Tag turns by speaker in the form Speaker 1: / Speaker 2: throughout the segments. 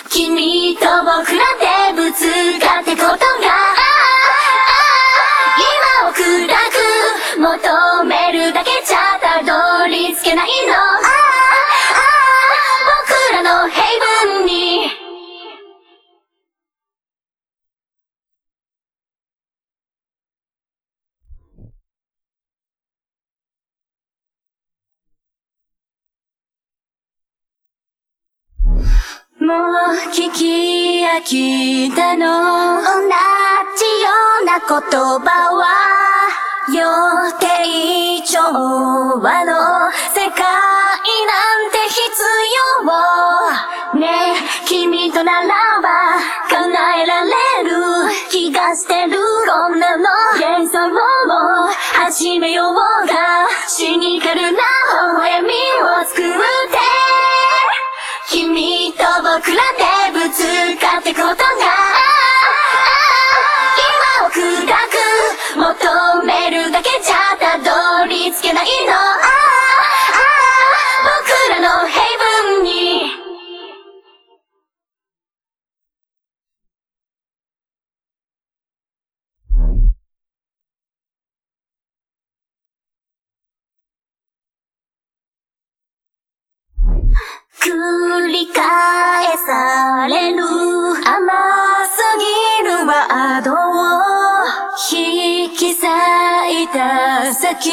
Speaker 1: 君と僕らでぶつかってことが今を砕く求めるだけじゃたどり着けないの僕らの平凡にもう聞き飽きたの同じような言葉は予定調和の世界なんて必要ねえ君とならば叶えられる気がしてるこんなの幻想を始めようがシニカルな微笑みを作って君と僕らでぶつかってことが今を砕く求めるだけじゃたどり着けないの僕らの平凡に繰り返される甘すぎるワードを引き裂いた先待って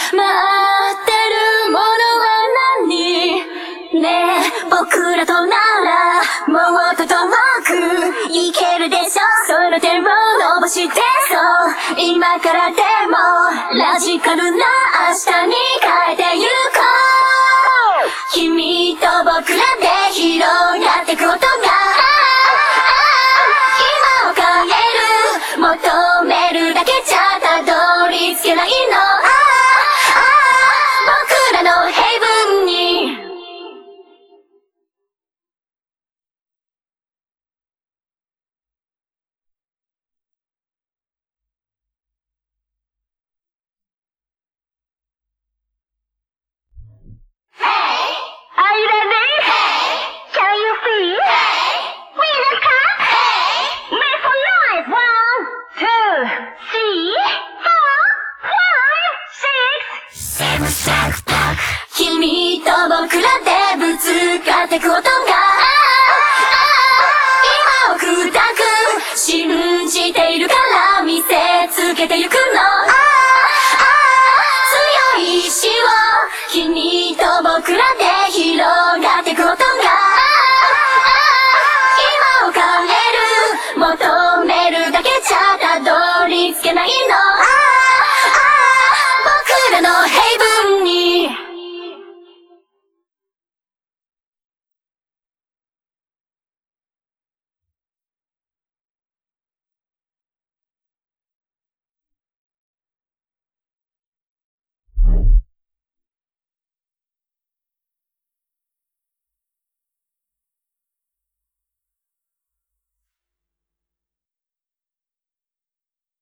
Speaker 1: るものは何ねえ僕らとならもっと遠く行けるでしょその手を伸ばしてそう今からでもラジカルな明日に変えてゆこう君と僕らで広がってくことが今を変える求めるだけじゃたどり着けないの僕らの平凡にAre you ready? Hey! Can you feel? Hey! Winners come? Hey! Make some noise! 1, 2, 3, 4, 5, 6 Seven Stack Pack 君と僕らでぶつかってくことが今を砕く信じているから見せつけてゆく